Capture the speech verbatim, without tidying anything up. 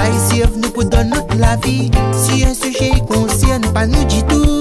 ici est venu pour donner notre la vie. Si un sujet concerne pas nous du tout.